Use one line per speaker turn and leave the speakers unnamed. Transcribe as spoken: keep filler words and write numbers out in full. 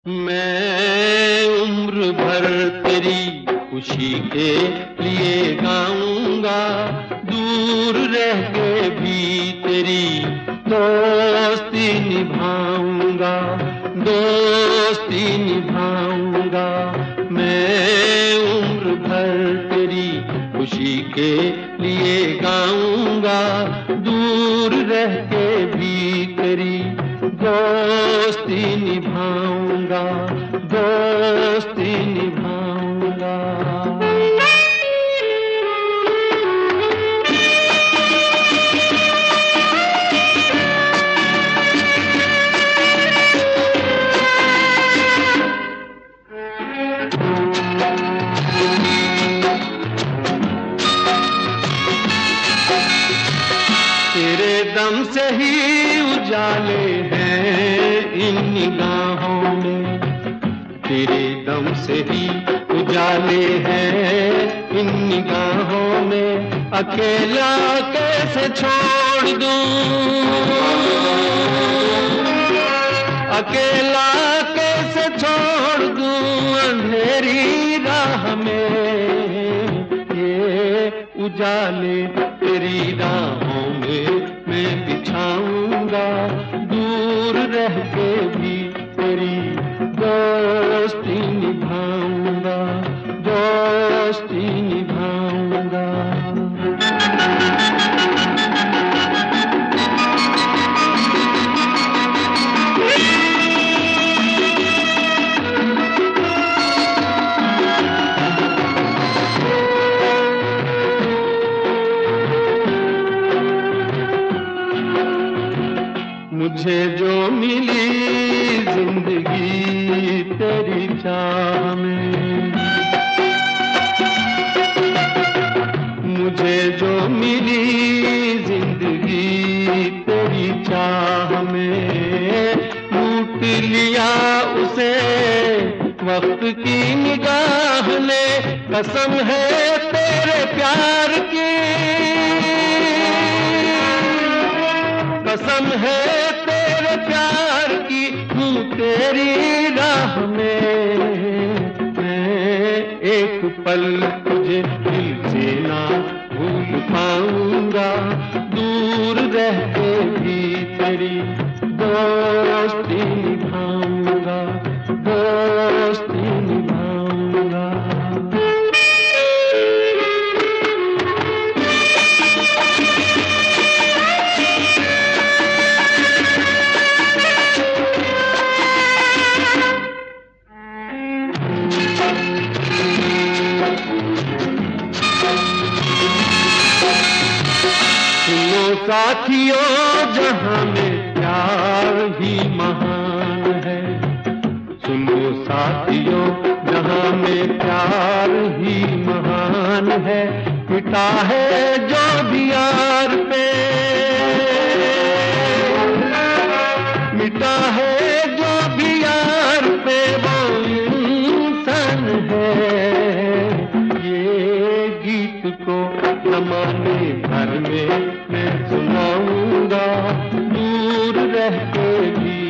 मैं उम्र भर तेरी खुशी के लिए गाऊंगा, दूर रह के भी तेरी दोस्ती निभाऊंगा, दोस्ती निभाऊंगा। मैं उम्र भर तेरी खुशी के लिए गाऊंगा, दूर रह के भी तेरी दोस्ती निभाऊंगा, दोस्ती निभाऊंगा। तेरे दम से ही उजाले हैं इन निगाहों में, तेरे दम से ही उजाले हैं इन निगाहों में। अकेला कैसे छोड़ दूं, अकेला कैसे छोड़ दूं अंधेरी राह में। ये उजाले तेरी राहों में मैं बिछाऊंगा, दूर रह के भी तेरी दोस्ती निभाऊंगा, दोस्ती निभाऊंगा। मुझे जो मिली जिंदगी तेरी चाह में, मुझे जो मिली जिंदगी तेरी चाह में। लूट लिया उसे वक्त की निगाह ने, कसम है तेरे प्यार की, कसम है तेरे प्यार की। हूँ तेरी राह में, मैं एक पल तुझे दिल से ना भूल पाऊंगा, दूर रह के भी तेरी दोस्ती निभाऊंगा, दोस्ती निभाऊंगा। साथियों जहां में प्यार ही महान है, सुनो साथियों जहां में प्यार ही महान है। मिटा है जो भी यार पे, मिटा है जो भी यार पे वो इंसान है। ये गीत को जमाने भर में मैं सुनाऊंगा, दूर रह के भी